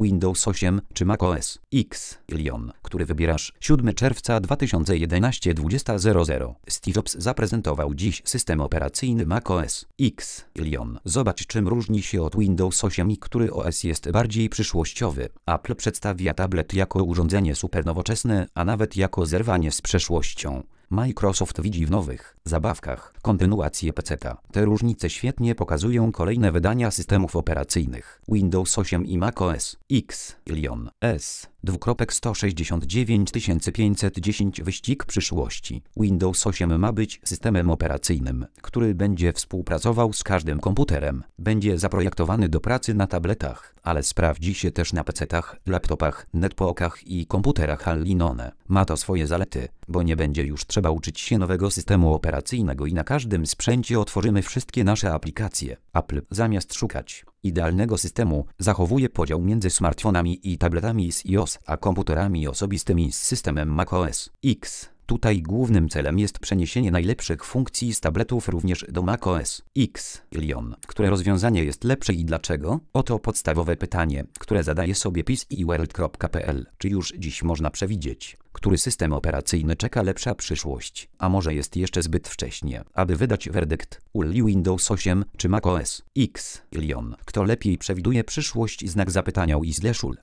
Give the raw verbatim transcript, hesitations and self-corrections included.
Windows osiem czy macOS X. Lion, który wybierasz. siódmego czerwca dwa tysiące jedenastego dwudziesta zero zero. Steve Jobs zaprezentował dziś system operacyjny macOS X. Lion. Zobacz, czym różni się od Windows osiem i który O S jest bardziej przyszłościowy. Apple przedstawia tablet jako urządzenie supernowoczesne, a nawet jako zerwanie z przeszłością. Microsoft widzi w nowych zabawkach kontynuację peceta. Te różnice świetnie pokazują kolejne wydania systemów operacyjnych Windows osiem i macOS X. Lion S. sto sześćdziesiąt dziewięć tysięcy pięćset dziesięć wyścig przyszłości. Windows osiem ma być systemem operacyjnym, który będzie współpracował z każdym komputerem. Będzie zaprojektowany do pracy na tabletach, ale sprawdzi się też na pecetach, laptopach, netbookach i komputerach all-in-one. Ma to swoje zalety, bo nie będzie już trzeba uczyć się nowego systemu operacyjnego i na każdym sprzęcie otworzymy wszystkie nasze aplikacje. Apple, zamiast szukać idealnego systemu, zachowuje podział między smartfonami i tabletami z iOS, a komputerami osobistymi z systemem macOS X. Tutaj głównym celem jest przeniesienie najlepszych funkcji z tabletów również do macOS X. Lion. Które rozwiązanie jest lepsze i dlaczego? Oto podstawowe pytanie, które zadaje sobie P C I World kropka p l. Czy już dziś można przewidzieć, który system operacyjny czeka lepsza przyszłość? A może jest jeszcze zbyt wcześnie, aby wydać werdykt? U L Windows osiem czy macOS X. Lion. Kto lepiej przewiduje przyszłość? Znak zapytania u Izleszul.